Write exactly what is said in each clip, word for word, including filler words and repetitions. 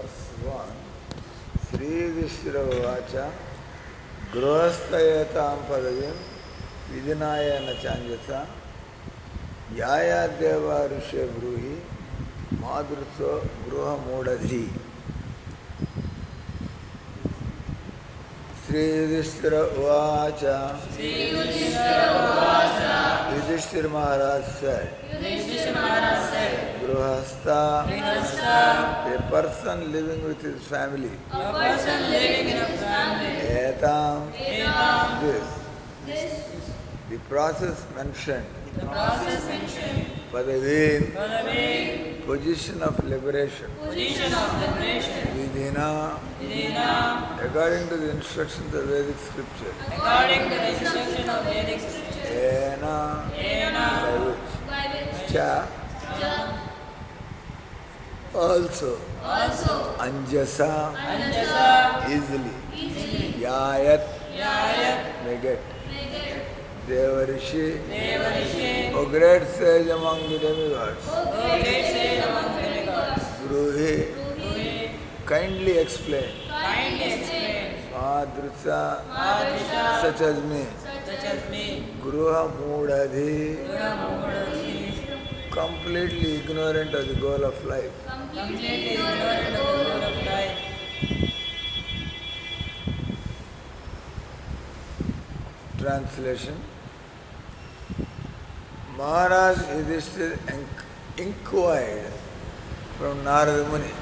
verse one. Sri Yudhishthira Vacha Grihasthayetam Padavim Vidinayana Chanjasa Yaya Deva Rishe Bruhi Madruso Gruha Mudadhi. Sri Yudhishthira Vacha Yudhishthira Maharaj said, Grihastha, a person living with his family. A person living in a family. Etam, Etam, this. this. The process mentioned. The process mentioned. Padavim, Padavim, position of liberation. position of liberation. Vidhina, Vidhina, according to the instructions of Vedic scripture. according to the instruction of Vedic scripture. Ena, Ena, by which. Cha, also. also. Anjasa, Anjasa, easily. easily. Yayat, Yayat, may get. Devarishi, Devarishi, O great sage among the demigods. O great sage among the demigods. Bruhi, Bruhi, kindly explain. kindly explain. Madrusa, Madrisha, such as me. such as me. Gruha Mudadhi, Guramudadhi, completely ignorant of the goal of life. completely ignorant of the goal of life. Translation. Maharaj Yudhishthira inquired from Narada Muni,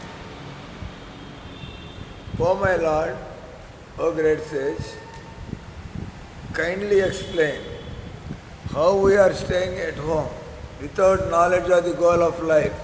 O my Lord, O great sage, kindly explain how we are staying at home without knowledge of the goal of life.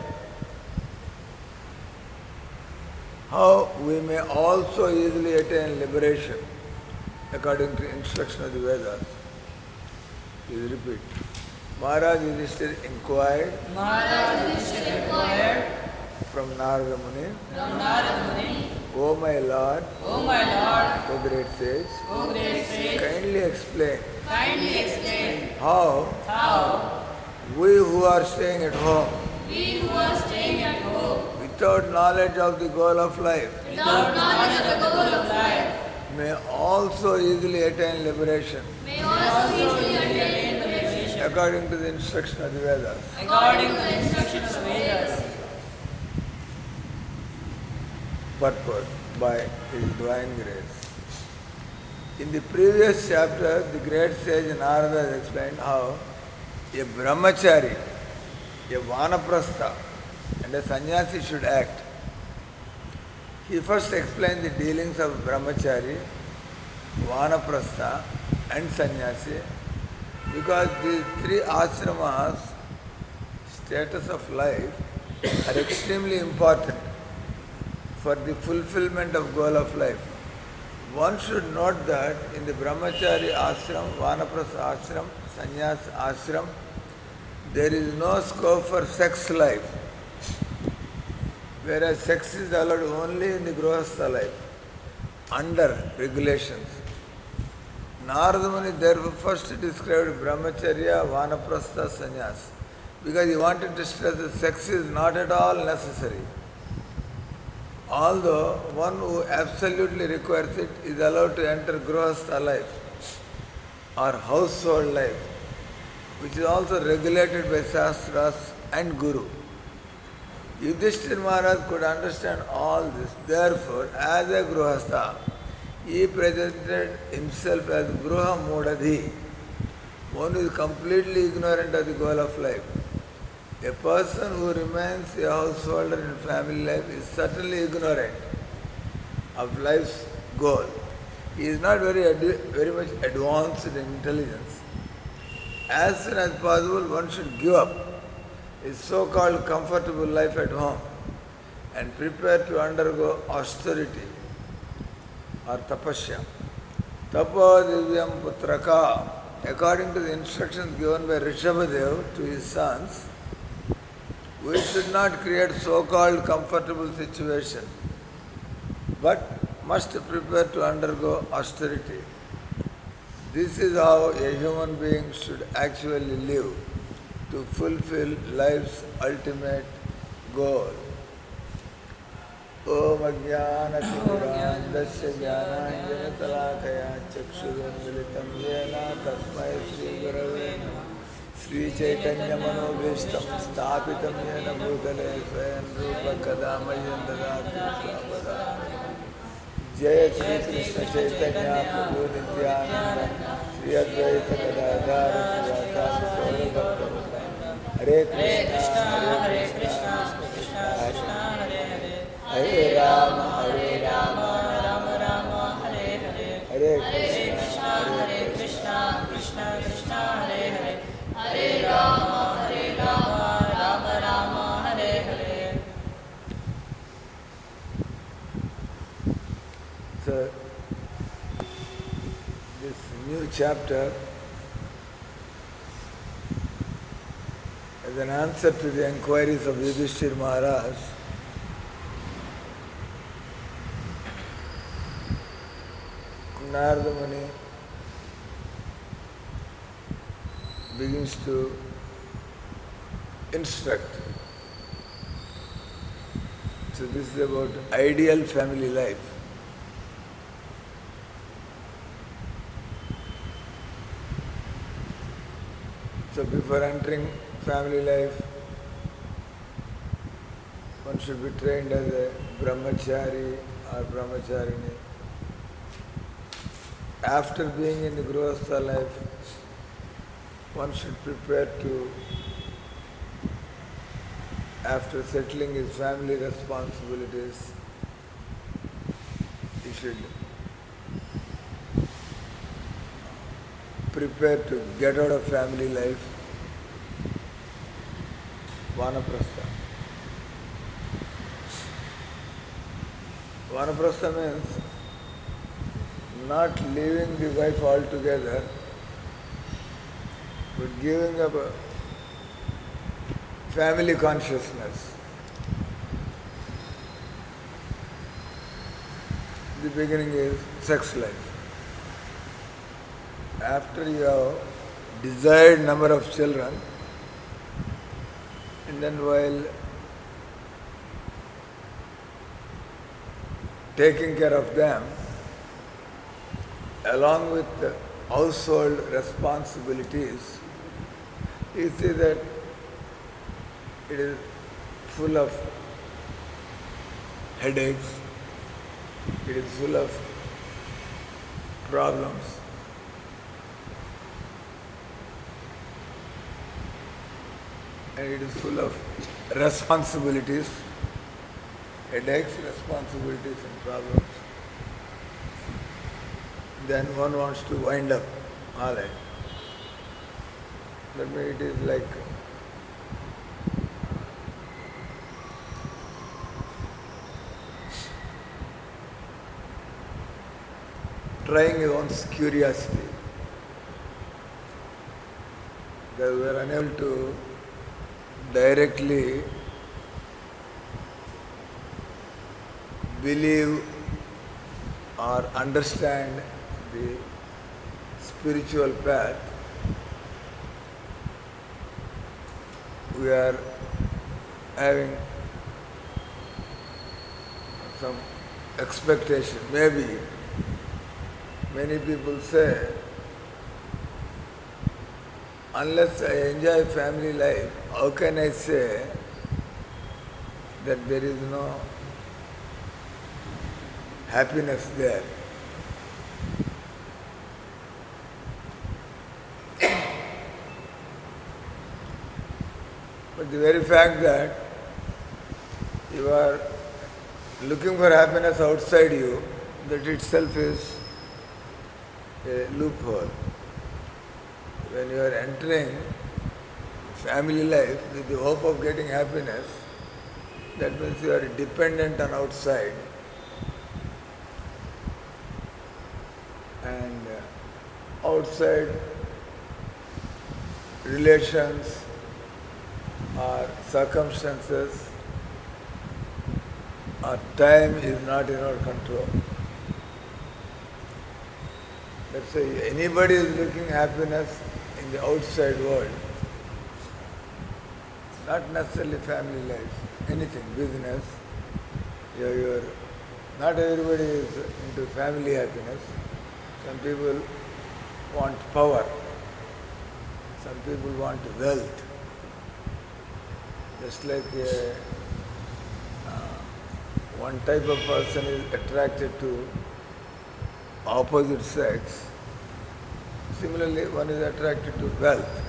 How we may also easily attain liberation according to instruction of the Vedas. Please repeat. Maharaj Yudhishthira inquired Maharaj Yudhishthira inquired from Narada Muni, from Narada Muni, O my Lord, O my Lord, O great sage, O great sage, kindly explain kindly explain how how we who are staying at home we who are staying at home without knowledge of the goal of life without knowledge of the goal of life may also easily attain liberation may also easily attain liberation according to the instruction of the Vedas. according to the instruction of the Vedas. Purport by His Divine Grace. In the previous chapter, the great sage Narada has explained how a brahmachari, a vanaprastha, and a sannyasi should act. He first explained the dealings of brahmachari, vanaprastha, and sannyasi because these three ashramas, status of life, are extremely important for the fulfillment of goal of life. One should note that in the brahmachari ashram, vanaprastha ashram, sannyas ashram, there is no scope for sex life, whereas sex is allowed only in the grihastha life, under regulations. Narada Muni therefore first described brahmacharya, vanaprastha, sannyas, because he wanted to stress that sex is not at all necessary. Although one who absolutely requires it is allowed to enter grihastha life or household life, which is also regulated by Shastras and Guru. Yudhishthira Maharaj could understand all this. Therefore, as a grihastha, he presented himself as Gruha Mudadhi, one who is completely ignorant of the goal of life. A person who remains a householder in family life is certainly ignorant of life's goal. He is not very, ad- very much advanced in intelligence. As soon as possible, one should give up his so-called comfortable life at home and prepare to undergo austerity or tapasya. Tapo divyam putraka, according to the instructions given by Rishabhadev to his sons, we should not create so-called comfortable situation, but must prepare to undergo austerity. This is how a human being should actually live to fulfill life's ultimate goal. ॐ अज्ञानतिमिरान्धस्य ज्ञानाञ्जनशलाकया चक्षुरुन्मिलितं येन तस्मै श्रीगुरवे नमः। श्रीचैतन्यमनोभीष्टं स्थापितं येन भूतले स्वयं रूप कदा मह्यं ददाति स्वापदान्तिकम्। जय श्री कृष्ण चैतन्य प्रभु नित्यानंद श्री अद्वैत गदाधर श्रीवासादि गौर भक्तवृंद। हरे कृष्णा हरे कृष्णा कृष्ण कृष्णा हरे हरे हरे राम हरे राम राम राम हरे हरे हरे कृष्णा हरे कृष्णा कृष्ण कृष्णा हरे हरे हरे राम हरे Ram Ram Ram Hare Hare. So this new chapter as an answer to the enquiries of Yudhishthir Maharaj, Narada Muni begins to instruct. So this is about ideal family life. So before entering family life, one should be trained as a brahmachari or brahmacharini. After being in the grihastha life, one should prepare to, after settling his family responsibilities, he should prepare to get out of family life, vanaprastha. Vanaprastha means not leaving the wife altogether, but giving up a family consciousness. The beginning is sex life. After you have desired number of children, and then while taking care of them, along with the household responsibilities, you see that it is full of headaches, it is full of problems. And it is full of responsibilities, headaches, responsibilities and problems. Then one wants to wind up all right. That means it is like trying one's curiosity. That we are unable to directly believe or understand the spiritual path. We are having some expectation. Maybe many people say, unless I enjoy family life, how can I say that there is no happiness there? But the very fact that you are looking for happiness outside you, that itself is a loophole. When you are entering family life with the hope of getting happiness, that means you are dependent on outside. And uh, outside relations or circumstances or time is not in our control. Let's say anybody is looking happiness in the outside world, not necessarily family life, anything, business, you're, you're, not everybody is into family happiness. Some people want power. Some people want wealth. Just like a, uh, one type of person is attracted to opposite sex, similarly one is attracted to wealth.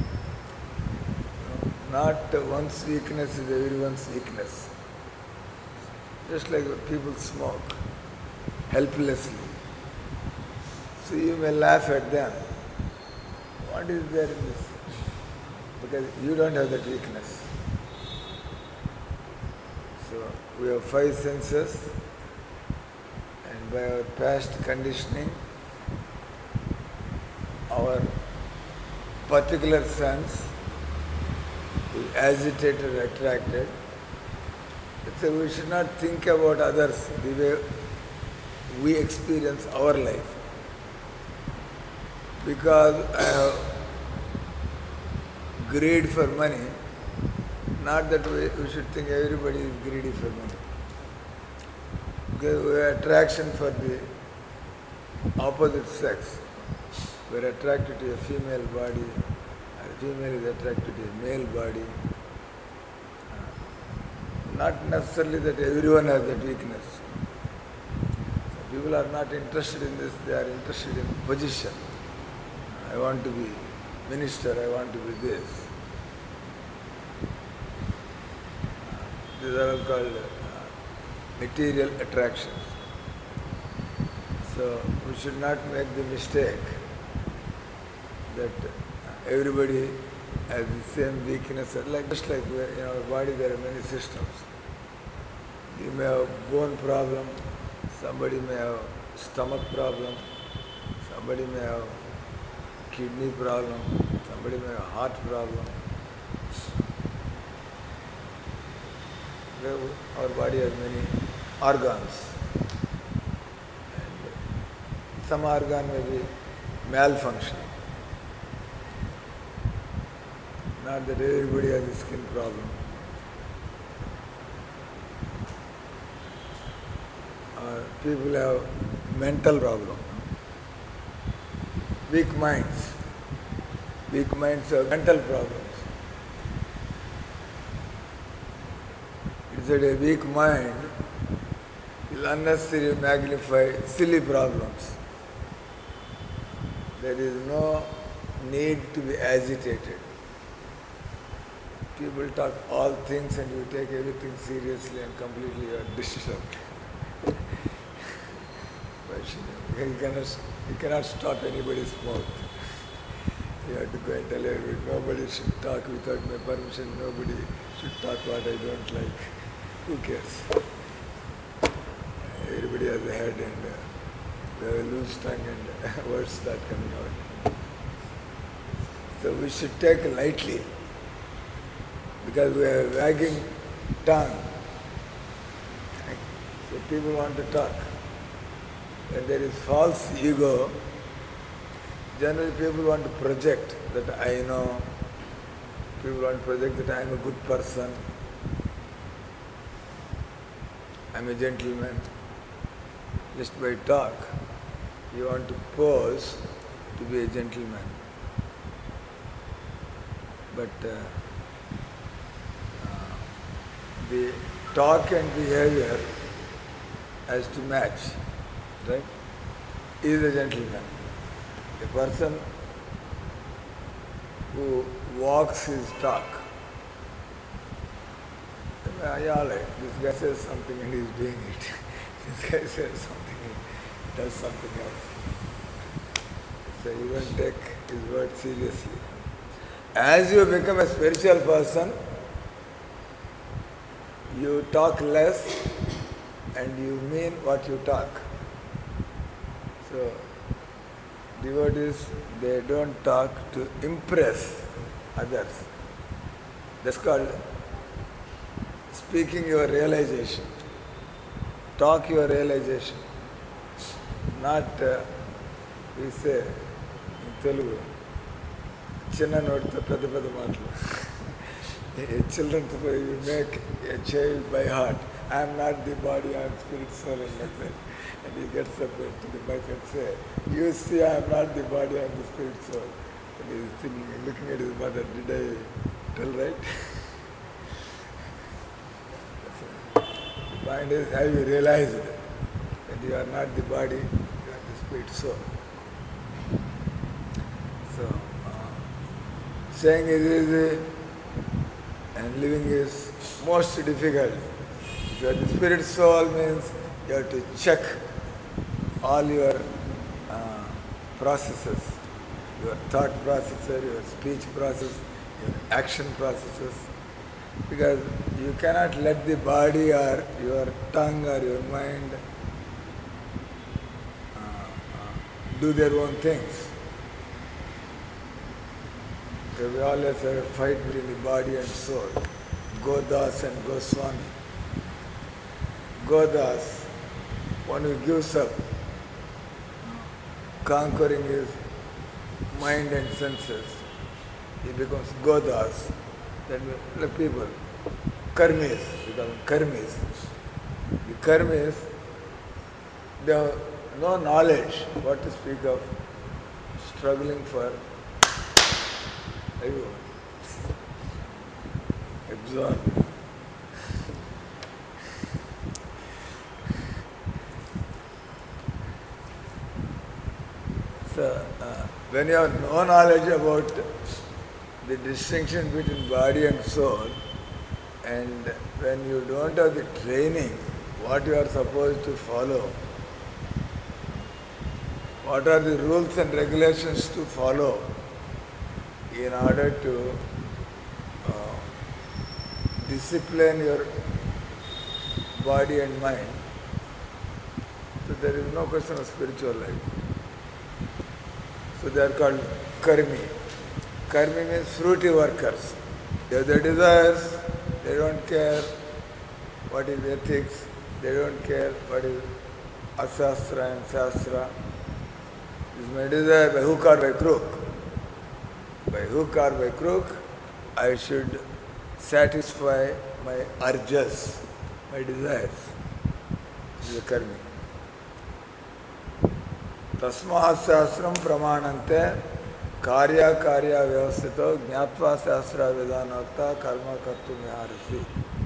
Not one's weakness is everyone's weakness. Just like people smoke helplessly. So you may laugh at them. What is there in this? Because you don't have that weakness. So we have five senses, and by our past conditioning, our particular sense is agitated, attracted. So we should not think about others the way we experience our life. Because I have greed for money, not that we, we should think everybody is greedy for money. Because we have attraction for the opposite sex. We are attracted to a female body, or a female is attracted to a male body. Not necessarily that everyone has that weakness. Some people are not interested in this, they are interested in position. I want to be minister, I want to be this. These are all called uh, material attractions. So we should not make the mistake that everybody has the same weakness. Like just like we- in our body there are many systems. You may have bone problem, somebody may have stomach problem, somebody may have kidney problem, somebody may have heart problem. Well, our body has many organs. And some organ may be malfunctioning. Not that everybody has a skin problem. Or people have mental problem. Weak minds. Weak minds have mental problems. It's that a weak mind will unnecessarily magnify silly problems. There is no need to be agitated. People talk all things and you take everything seriously and completely you are disturbed. You cannot, you cannot stop anybody's mouth. You have to go and tell everybody, nobody should talk without my permission, nobody should talk what I don't like. Who cares? Everybody has a head and uh, they have a loose tongue and uh, words start coming out. So we should take lightly because we have a wagging tongue. So people want to talk. When there is false ego, generally people want to project that I know, people want to project that I am a good person, I am a gentleman. Just by talk, you want to pose to be a gentleman. But uh, uh, the talk and behavior has to match, right? He is a gentleman. A person who walks his talk. Uh, yeah, all right, this guy says something and he's doing it. This guy says something and he does something else. So you don't take his word seriously. As you become a spiritual person, you talk less and you mean what you talk. So devotees, they don't talk to impress others. That's called speaking your realization. Talk your realization. Not, uh, we say in Telugu, చిన్న నోటితో పెద్ద పెద్ద మాటలు. Children, you make child by heart. I am not the body, I am spirit, soul, and message. And he gets up to the mic and say, you see, I am not the body, I am the spirit, soul. And he is thinking, looking at his mother, did I tell right? The point is, have you realized that you are not the body, you are the spirit, soul. So, uh, saying is easy and living is most difficult. If you are the spirit soul means you have to check all your uh, processes, your thought processor, your speech process, your action processes, because you cannot let the body or your tongue or your mind uh, uh, do their own things. So we always have a fight between the body and soul. Godas and Goswami. Godas, one who gives up conquering his mind and senses, he becomes Godas. That means the people, karmis, we call them karmis. The karmis, they have no knowledge what to speak of struggling for everyone. Absorb. So, uh, when you have no knowledge about the distinction between body and soul, and when you don't have the training, what you are supposed to follow, what are the rules and regulations to follow in order to uh, discipline your body and mind, so there is no question of spiritual life. So they are called karmi. Karmi means fruity workers. They have their desires, they don't care what is ethics, they don't care what is asastra and sastra. This is my desire by hook or by crook. By hook or by crook, I should satisfy my urges, my desires. This is a karmi. Tasmahat sastram pramanante karya karya vyavasthito jnatva sastra vedanokta karma kartu miharasi.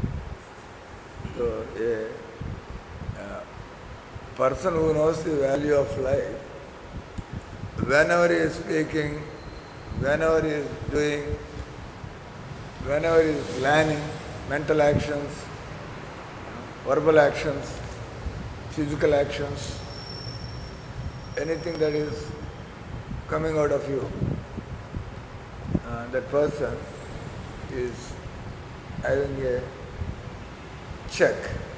So a uh, person who knows the value of life, whenever he is speaking, whenever he is doing, whenever he is planning mental actions, verbal actions, physical actions, anything that is coming out of you, uh, that person is having a check.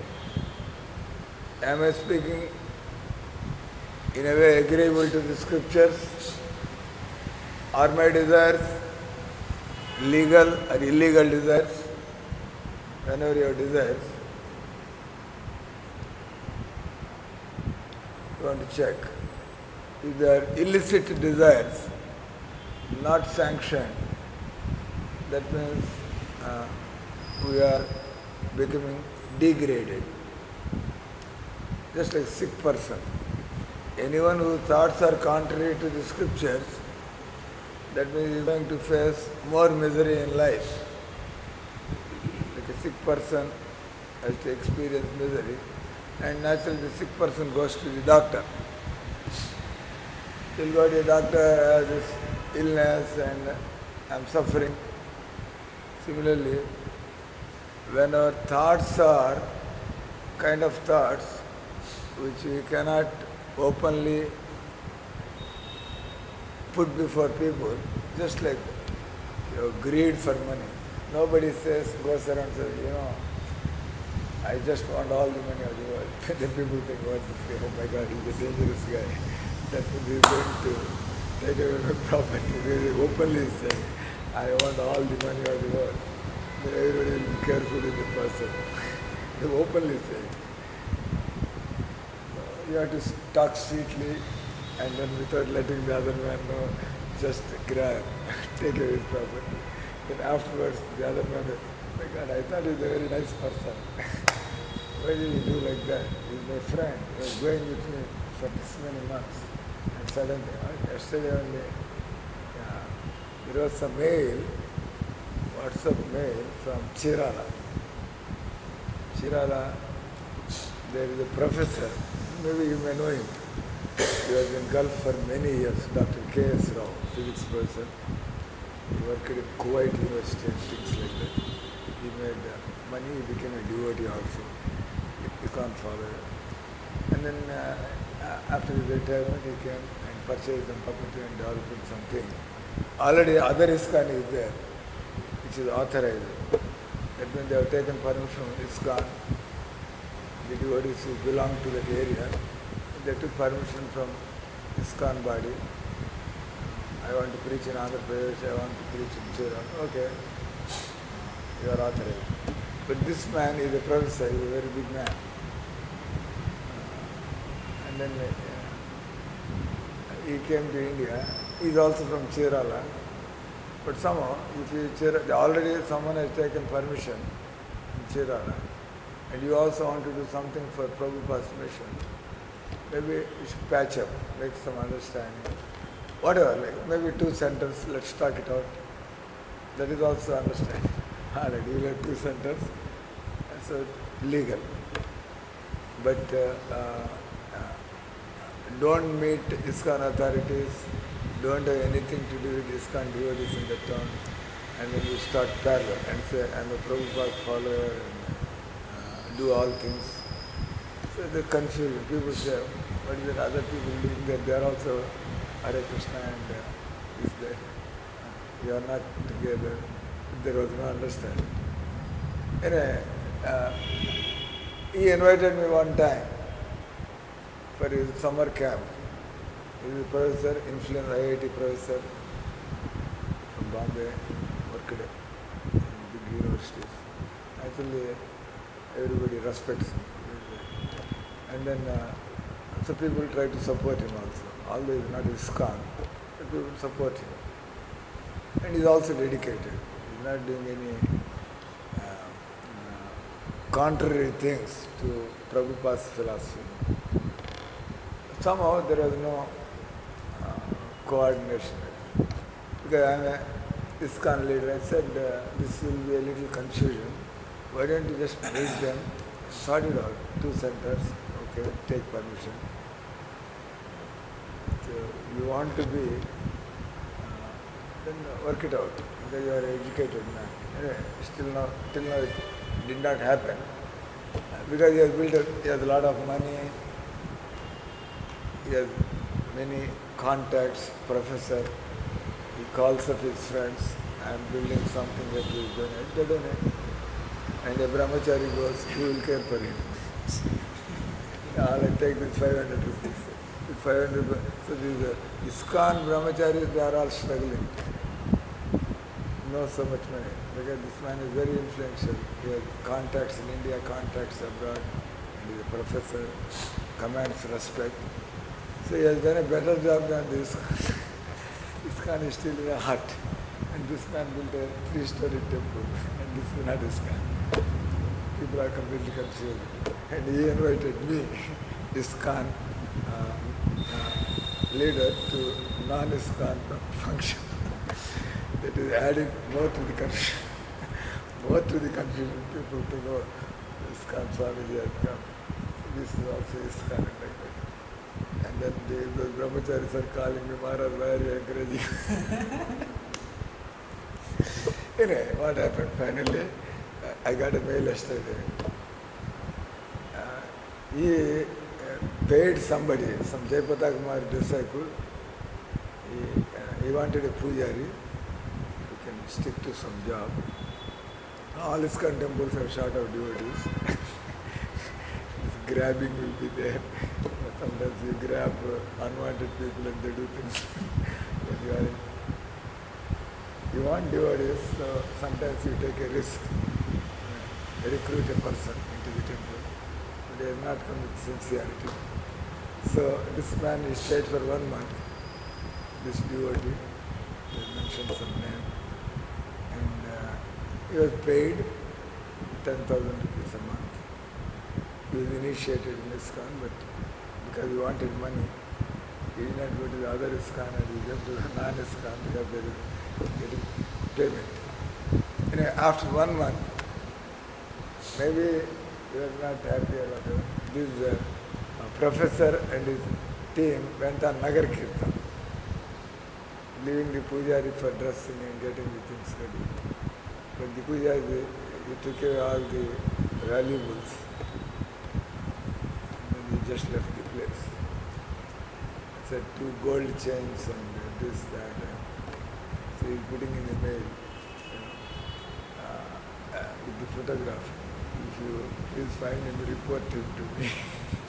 Am I speaking in a way agreeable to the scriptures? Are my desires legal or illegal desires? Whenever you have desires, you want to check. If they are illicit desires, not sanctioned, that means uh, we are becoming degraded. Just like a sick person. Anyone whose thoughts are contrary to the scriptures, that means he is going to face more misery in life. Like a sick person has to experience misery, and naturally the sick person goes to the doctor. He'll go to the doctor, has this illness and I'm suffering. Similarly, when our thoughts are kind of thoughts which we cannot openly put before people, just like your greed for money. Nobody says, goes around and says, you know, I just want all the money of the world. Then people think, what this guy, oh my God, he's a dangerous guy. That means he's going to take away my property. They openly say, I want all the money of the world. Then everybody will be careful with the person. They openly say it. So you have to talk sweetly and then without letting the other man know, just grab, take away his property. Then afterwards, the other man, My God, I thought he's a very nice person. Why did he do like that? He's my friend. He was going with me for this many months. And suddenly, uh, yesterday only, yeah, there was a mail, WhatsApp mail from Chirala. Chirala, there is a professor, maybe you may know him. He was in Gulf for many years, Doctor K S Rao, physics professor. He worked in Kuwait University and things like that. He made uh, money, he became a devotee also. You, you can't follow it. And then uh, after his retirement, he came and purchased some property and developed something. Already other ISKCON is there, which is authorized. That means they have taken permission from ISKCON, the devotees who belong to that area. They took permission from ISKCON body. I want to preach in Andhra Pradesh, I want to preach in Chira. Okay, you are authorized. But this man is a professor, he is a very big man. Uh, and then uh, he came to India. He is also from Chirala. But somehow, if you Chira, already someone has taken permission in Chirala, and you also want to do something for Prabhupada's mission, maybe you should patch up, make some understanding. Whatever, like maybe two centers, let's talk it out. That is also understanding. Already you have two centers, so legal. But uh, uh, uh, don't meet ISKCON authorities, don't have anything to do with ISKCON devotees in the town, and then you start parallel and say, I'm a Prabhupada follower and uh, do all things. So the confusion. People say, what is it, other people doing that? They are also Hare Krishna and uh, is there. Uh, you are not together. There was no understanding. Anyway, uh, he invited me one time for his summer camp. He is a professor, influential I I T professor from Bombay, worked in big universities. Actually, everybody respects him. And then, uh, so people try to support him also. Although he is not ISKCON, but people support him. And he is also dedicated. He is not doing any uh, uh, contrary things to Prabhupada's philosophy. Somehow there was no uh, coordination. Because I am a ISKCON leader, I said uh, this will be a little confusion. Why don't you just meet them, sort it out, two centers, okay, take permission. So you want to be, uh, then work it out, because you are an educated man. Anyway, still now, till now it did not happen, uh, because he has built, a, he has a lot of money, he has many contacts, professor, he calls up his friends, I am building something that will donate, they donate. And a brahmachari goes, who will care for him? All I take this five hundred rupees. With five hundred rupees. So these uh, ISKCON brahmacharis, they are all struggling. No so much money. Because this man is very influential. He has contacts in India, contacts abroad, and he is a professor, commands respect. So he has done a better job than this. ISKCON is still in a hut. And this man built a three-story temple. And this is not ISKCON. People are completely confused. And he invited me, ISKCON uh, uh, leader, to non-ISKCON function. That is adding more to the confusion. More to the confusion. People to know ISKCON Swamiji has come. This is also ISKCON and like that. And then the, the brahmacharis are calling me, Maharaj, why are you encouraging? Anyway, what happened finally? I got a mail yesterday. Uh, he uh, paid somebody, some Jayapata Kumar disciple. He, uh, he wanted a pujari who can stick to some job. All ISKCON temples are short of devotees. This grabbing will be there. Sometimes you grab uh, unwanted people and they do things when you are in. You want devotees, so sometimes you take a risk. Uh, recruit a person into the temple. But he has not come with sincerity. So this man is stayed for one month. This devotee, he mentioned some name, and uh, he was paid ten thousand rupees a month. He was initiated in ISKCON, but because he wanted money, he did not go to the other ISKCON and he came to the non-ISKCON because there is getting payment. Anyway, after one month, maybe he was not happy about it. This uh, uh, professor and his team went on Nagar Kirtan, leaving the pujari for dressing and getting the things ready. But the pujari, he took away all the valuables and then he just left the place. Said two gold chains and this, that. And so he's putting in the mail, you know, uh, uh, with the photograph. If you please find him, report him to me.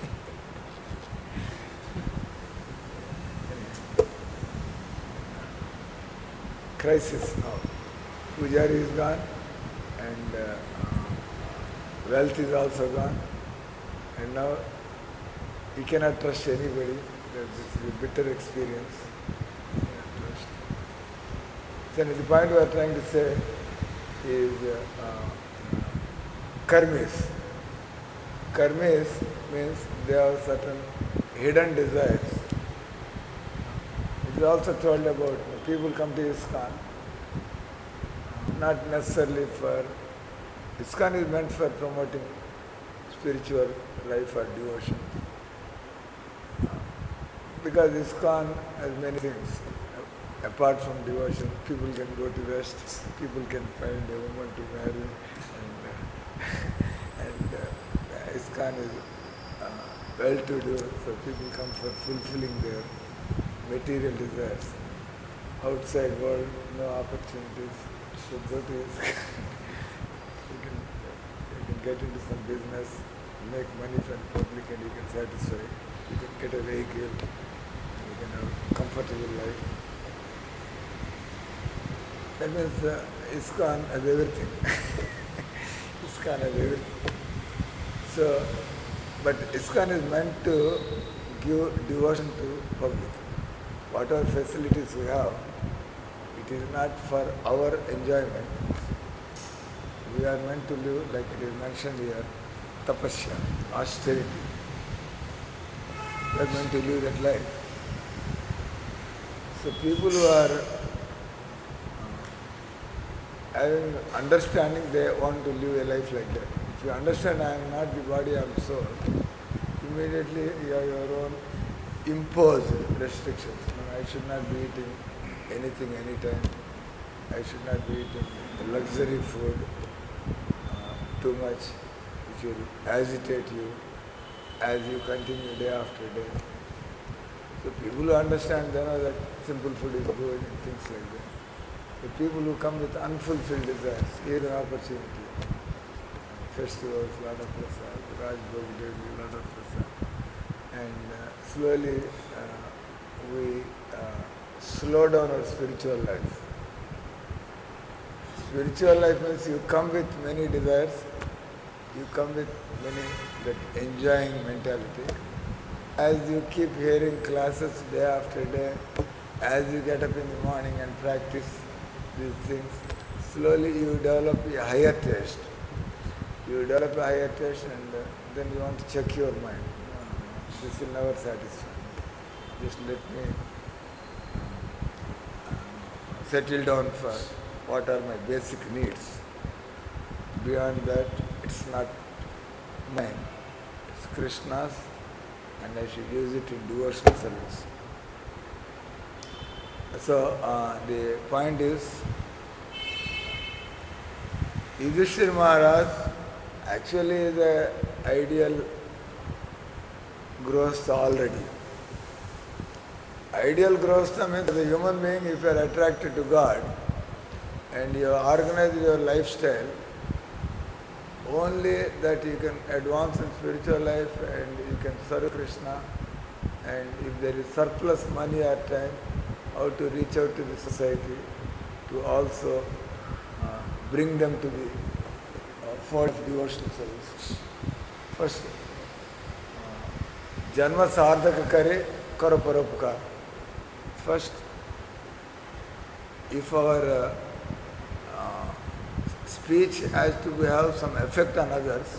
Crisis now. Pujari is gone and uh, uh, wealth is also gone. And now he cannot trust anybody. This is a bitter experience. He cannot trust. So the point we are trying to say is uh, uh, karmis. Karmis means they have certain hidden desires. It is also told about people come to ISKCON, not necessarily for, ISKCON is meant for promoting spiritual life or devotion. Because ISKCON has many things. Apart from devotion, people can go to West, people can find a woman to marry, and, uh, and uh, ISKCON is uh, well-to-do, so people come for fulfilling their material desires. Outside world, no opportunities, so go to ISKCON. you, can, you can get into some business, make money from the public and you can satisfy. You can get a vehicle, you can have a comfortable life. That means uh, ISKCON has everything. ISKCON has everything. So, but ISKCON is meant to give devotion to public. Whatever facilities we have, it is not for our enjoyment. We are meant to live, like it is mentioned here, tapasya, austerity. We are meant to live that life. So people who are having understanding, they want to live a life like that. If you understand I am not the body, I am soul, immediately you have your own imposed restrictions. No, I should not be eating anything anytime. I should not be eating luxury food uh, too much, which will agitate you as you continue day after day. So people who understand, they know that simple food is good and things like that. The people who come with unfulfilled desires, here an opportunity. Festivals, lot of prasad, Raj Bhog daily, lot of prasad. And uh, slowly uh, we uh, slow down our spiritual life. Spiritual life means you come with many desires, you come with many, that enjoying mentality. As you keep hearing classes day after day, as you get up in the morning and practice these things, slowly you develop a higher taste. You develop a higher taste and uh, then you want to check your mind. No, no, this will never satisfy me. Just let me settle down for what are my basic needs. Beyond that, it's not mine. It's Krishna's and I should use it in devotional service. So uh, the point is, Yudhishthira Maharaj actually is an ideal growth already. Ideal growth means as a human being, if you are attracted to God and you organize your lifestyle, only that you can advance in spiritual life and you can serve Krishna, and if there is surplus money or time, how to reach out to the society to also uh, bring them to the uh, fold of devotional service. First, Janma sardhaka kare karo paropkar. First, if our uh, uh, speech has to be- have some effect on others.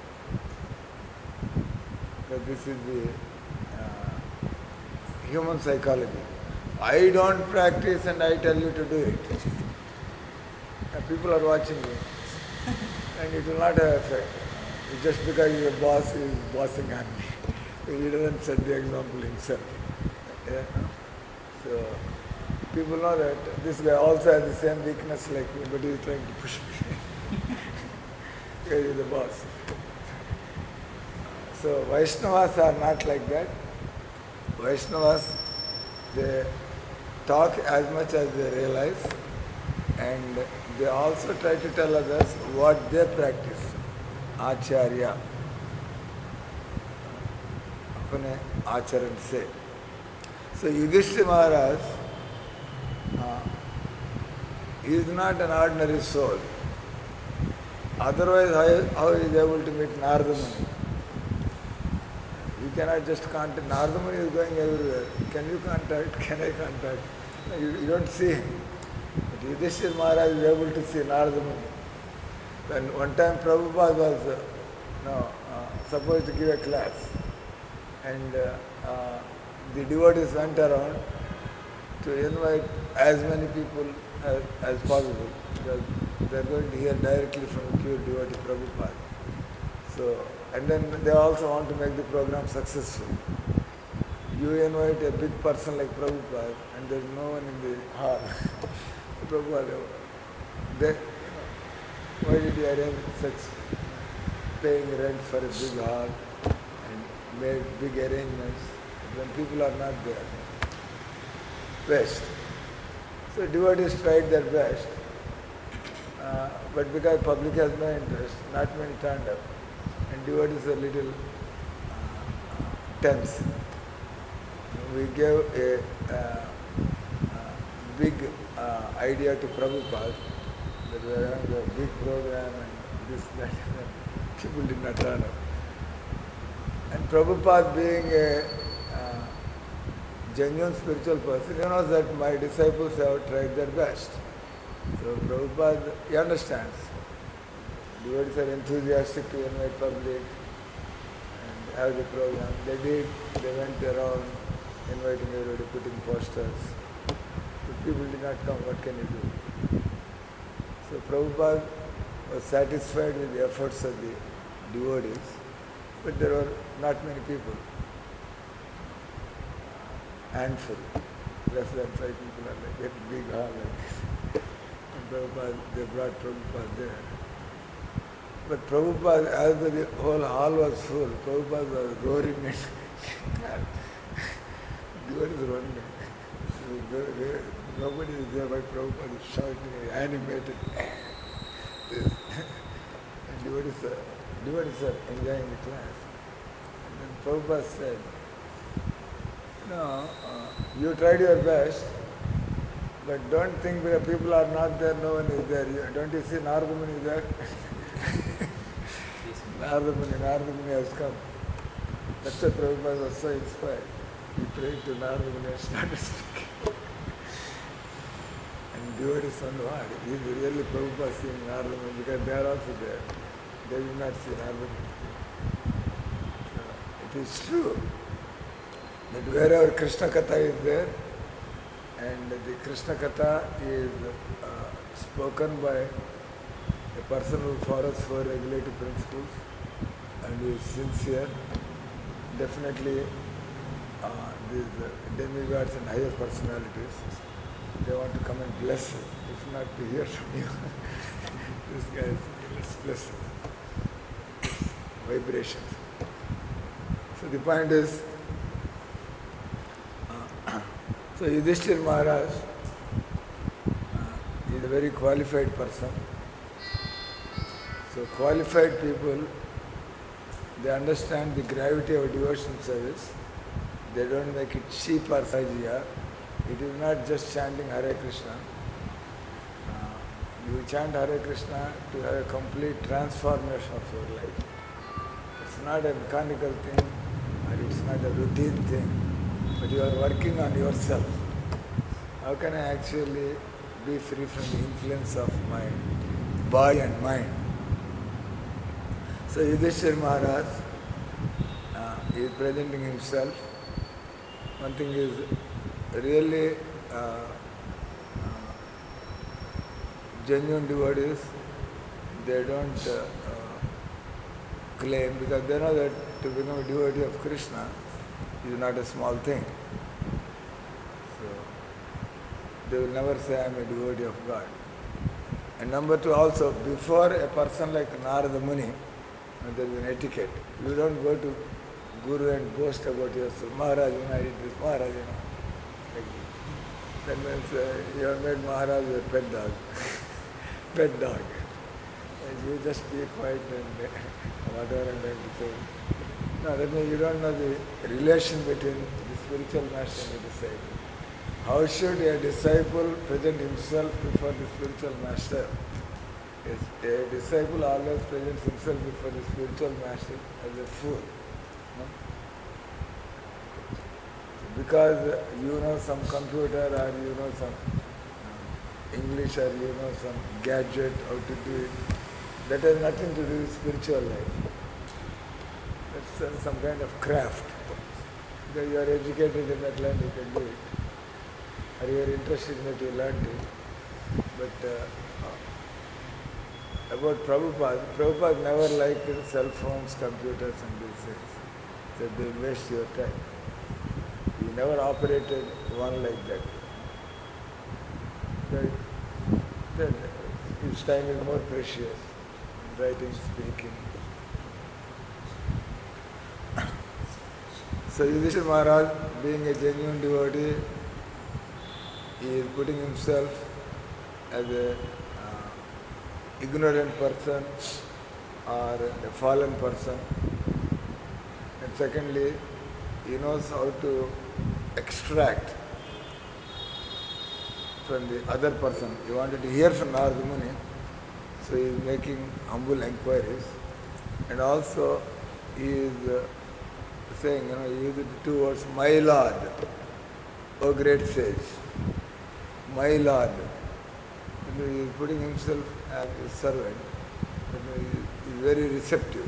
Because this is the uh, human psychology. I don't practice and I tell you to do it. Uh, people are watching you and it will not have effect. Uh, it's just because your boss is bossing on me. He doesn't set the example himself. Yeah? So people know that this guy also has the same weakness like me, but he's trying to push me. Because he's the boss. So Vaishnavas are not like that. Vaishnavas, they talk as much as they realize, and they also try to tell others what they practice. Acharya. अपने आचरण से. So Yudhishthira Maharaj uh, is not an ordinary soul. Otherwise, how, how he is able to meet Narada Muni? You cannot just contact. Narada Muni is going everywhere. Can you contact? Can I contact? You, you don't see him. But Yudhishthira Maharaj is able to see Narada Muni. When one time Prabhupada was uh, no, uh, supposed to give a class, and uh, uh, the devotees went around to invite as many people as, as possible, because they are going to hear directly from a pure devotee Prabhupada. So, and then they also want to make the program successful. You invite a big person like Prabhupada and there is no one in the hall. Prabhupada, they, you know, why did you arrange such paying rent for a big hall and made big arrangements when people are not there? Waste. So devotees tried their best, uh, but because public has no interest, not many turned up, and devotees are little uh, tense. We gave a uh, uh, big uh, idea to Prabhupada that we are having a big program and this, that, and people did not turn up. And Prabhupada being a uh, genuine spiritual person, he knows that my disciples have tried their best. So Prabhupada, he understands. Devotees are enthusiastic to invite public and have the program. They did, they went around inviting everybody, putting posters. But people did not come, what can you do? So Prabhupada was satisfied with the efforts of the devotees, but there were not many people. Handful, less than five people are like that big hall like this. And Prabhupada, they brought Prabhupada there. But Prabhupada, as the whole hall was full, Prabhupada was roaring and devotees were wondering. Nobody is there, but Prabhupada is shouting, animated. This. And devotees are, devotees are enjoying the class. And then Prabhupada said, no, uh, you tried your best, but don't think that people are not there, no one is there. You, don't you see Narada Muni is there? Narada Muni, Narada Muni has come. That's why Prabhupada was so inspired. He prayed to Narada Muni and started speaking. And devotees wonder, what? Is really Prabhupada seeing Narada Muni? Because they are also there. They will not see Narada Muni. So, it is true that wherever Krishna Katha is there, and the Krishna Katha is uh, spoken by a person who follows four regulative principles and is sincere, definitely uh, these uh, demigods and higher personalities, they want to come and bless us, if not to hear from you. This guy is, let's bless us. Vibrations. So the point is, uh, so Yudhishthira Maharaj uh, is a very qualified person. So qualified people, they understand the gravity of devotion service. They don't make it cheap or sajiya. It is not just chanting Hare Krishna. Uh, you chant Hare Krishna to have a complete transformation of your life. It's not a mechanical thing or it's not a routine thing, but you are working on yourself. How can I actually be free from the influence of mind? body and mind. So Yudhishthira Maharaj uh, is presenting himself. One thing is really uh, uh, genuine devotees, they don't uh, uh, claim, because they know that to become a devotee of Krishna is not a small thing. So they will never say I am a devotee of God. And number two also, before a person like Narada Muni, uh, there is an etiquette. You don't go to Guru and boast about yourself. Maharaj, you know, I did this, Maharaj, you know. Like this. That means uh, you have made Maharaj your pet dog. Pet dog. And you just be quiet and uh, whatever I'm going to say. No, that means you don't know the relation between the spiritual master and the disciple. How should a disciple present himself before the spiritual master? Yes, a disciple always presents himself before the spiritual master as a fool. No? Because you know some computer or you know some uh, English or you know some gadget, how to do it, that has nothing to do with spiritual life. That's uh, some kind of craft. Because you are educated in that line, you can do it. Or you are interested in it, you learned it. But uh, about Prabhupada, Prabhupada never liked cell phones, computers and these things. That they waste your time. He never operated one like that. That, that his time is more precious. Writing, speaking. So Yudhishthira Maharaj, being a genuine devotee, he is putting himself as a uh, ignorant person or a fallen person. And secondly, he knows how to extract from the other person. He wanted to hear from Narada Muni, so he is making humble inquiries. And also, he is uh, saying, you know, he used the two words, my Lord, O great sage, my Lord. You know, he is putting himself as a servant. You know, he is very receptive.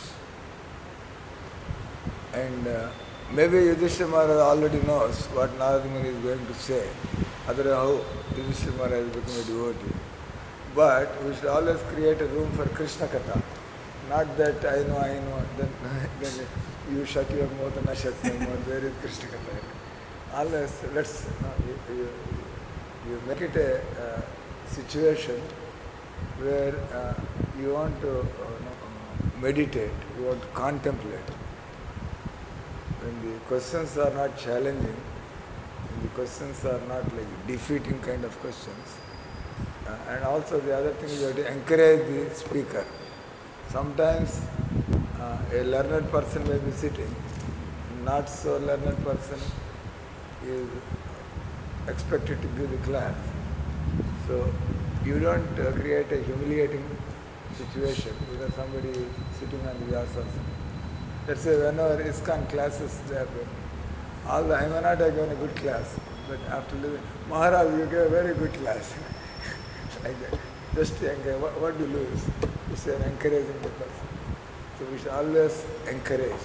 And uh, maybe Yudhishthira Maharaj already knows what Narada Muni is going to say. Otherwise, how Yudhishthira Maharaj has become a devotee. But we should always create a room for Krishna Katha. Not that I know, I know, then, then you shut your mouth and I shut my mouth. Where is Krishna Katha? Always, let's, uh, you, you, you make it a uh, situation where uh, you want to uh, no, meditate, you want to contemplate. When the questions are not challenging, when the questions are not like defeating kind of questions, uh, and also the other thing is you have to encourage the speaker. Sometimes uh, a learned person may be sitting, not so learned person is expected to give the class. So you don't uh, create a humiliating situation because somebody is sitting on the Vyasasana. Let's say whenever ISKCON classes happen, all the, I may not have given a good class, but after living, Maharaj, you gave a very good class. Like that. Just to encourage. What, what do you lose? Just you're encouraging the person. So we should always encourage.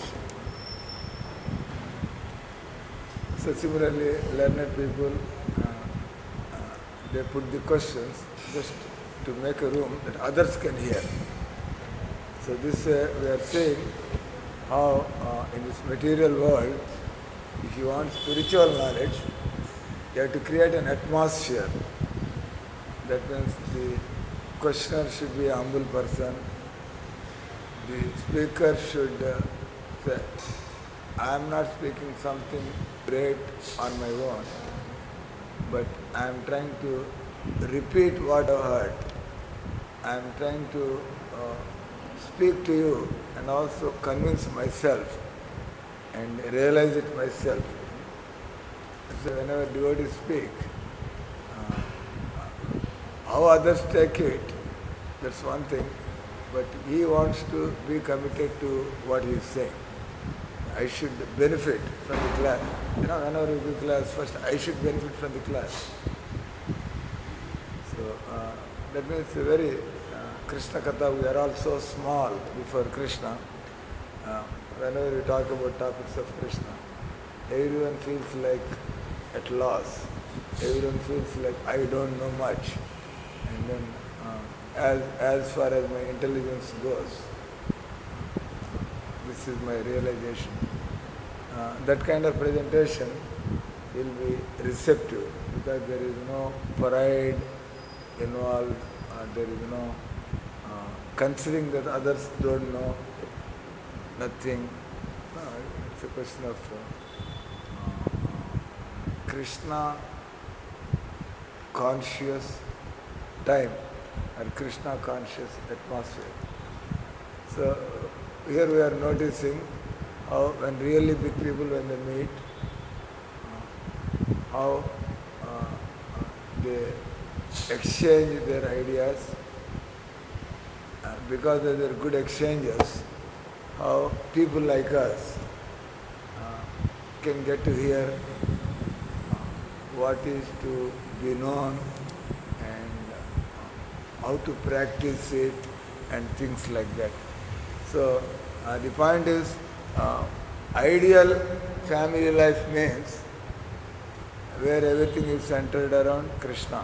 So similarly, learned people, uh, uh, they put the questions just to make a room that others can hear. So this uh, we are saying how uh, in this material world, if you want spiritual knowledge, you have to create an atmosphere. That means the questioner should be a humble person. The speaker should uh, say, I am not speaking something great on my own, but I am trying to repeat what I heard. I am trying to uh, speak to you and also convince myself and realize it myself. So whenever devotees speak, uh, how others take it, that's one thing, but he wants to be committed to what he is saying. I should benefit from the class. You know, whenever you give class, first I should benefit from the class. So uh, that means a very uh, Krishna Katha, we are all so small before Krishna. Uh, whenever we talk about topics of Krishna, everyone feels like at loss. Everyone feels like I don't know much. And then, uh, as, as far as my intelligence goes, this is my realization. Uh, that kind of presentation will be receptive because there is no pride involved, uh, there is no uh, considering that others don't know nothing. No, it's a question of uh, Krishna conscious time or Krishna conscious atmosphere. So here we are noticing how when really big people when they meet, uh, how uh, uh, they exchange their ideas, uh, because of their good exchanges, how people like us uh, can get to hear uh, what is to be known and uh, how to practice it and things like that. So uh, the point is, uh, ideal family life means where everything is centered around Krishna.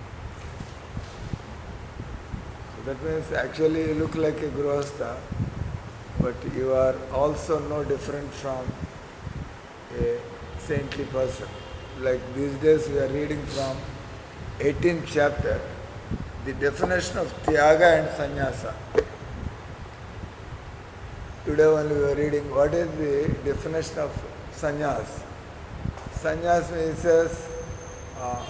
So that means actually you look like a Grihastha, but you are also no different from a saintly person. Like these days we are reading from eighteenth chapter, the definition of Tyaga and Sannyasa. Today only we are reading what is the definition of sannyas. Sannyas means says, uh,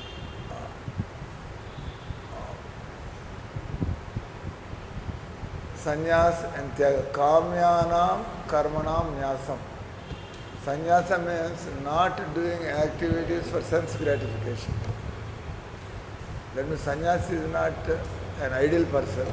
sannyas and tyaga. Kamyanam karmanam nyasam. Sannyasa means not doing activities for sense gratification. That means sannyasi is not an ideal person,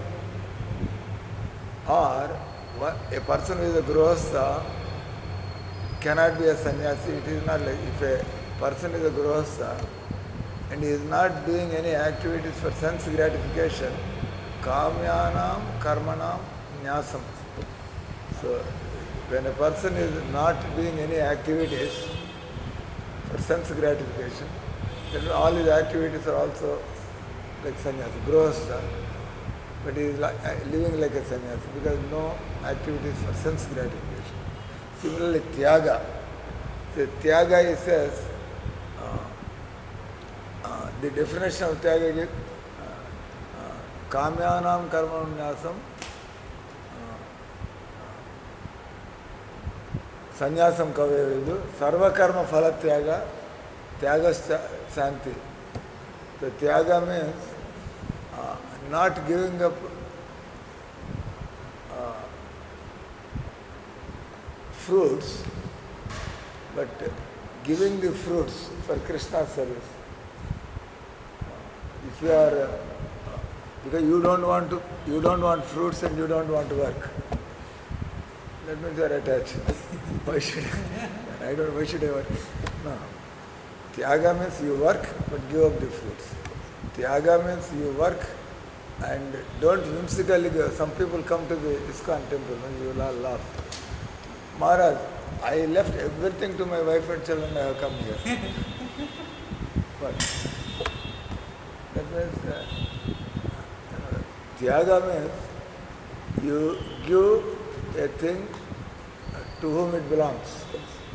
or a person who is a grihastha cannot be a sannyasi. It is not like if a person is a grihastha and he is not doing any activities for sense gratification, kamyanam karmanam nyasam. So when a person is not doing any activities for sense gratification, then all his activities are also like sannyasi, grihastha, but he is like, uh, living like a sannyasi because no activities for sense gratification. Similarly, tyaga. So tyaga, he says, uh, uh, the definition of tyaga is uh, uh, kamyanam karmanam nyasam, sannyasam kavevidu, sarvakarma phala tyaga, tyaga shanti. So tyaga means uh, not giving up uh, fruits, but giving the fruits for Krishna's service. If you are, uh, because you don't want to, you don't want fruits and you don't want to work. That means you are attached. Why should I? I don't. Why should I work? No. Tyaga means you work but give up the fruits. Tyaga means you work and don't whimsically go. Some people come to the ISKCON temple and you will all laugh. Maharaj, I left everything to my wife and children, I have come here. But that means uh, uh, Tyaga means you give a thing to whom it belongs.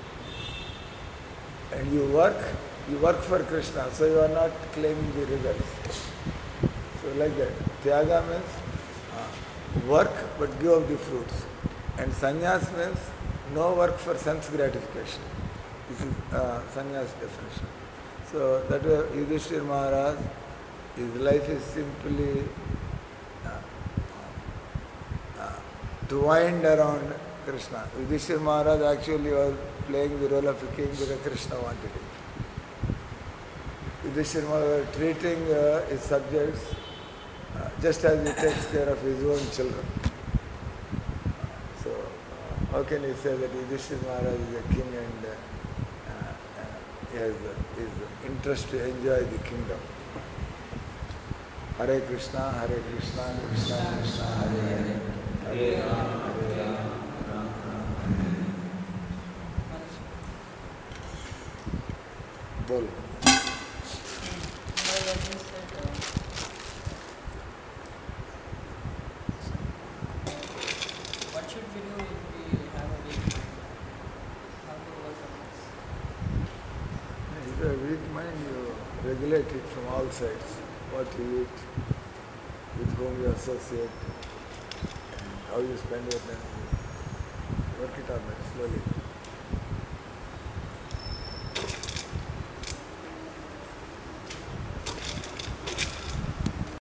And you work, you work for Krishna, so you are not claiming the results. So like that. Tyaga means uh, work but give up the fruits. And sannyas means no work for sense gratification. This is uh, sannyas definition. So that way Yudhishthira Maharaj, his life is simply uh, uh, twined around Krishna. Yudhishthira Maharaj actually was playing the role of a king because Krishna wanted it. Yudhishthira Maharaj was treating uh, his subjects uh, just as he takes care of his own children. So, uh, how can you say that Yudhishthira Maharaj is a king and uh, uh, he has his interest to enjoy the kingdom? Hare Krishna, Hare Krishna, Krishna Krishna, Hare Hare, Hare Ram, Hare Ram, Ram Ram, Hare Hare. Bol. Well, as you said, uh, what should we do if we have a weak mind? How to overcome this? If you have weak mind, you regulate it from all sides. What you eat, with whom you associate, and how you spend your time. Work it on that slowly.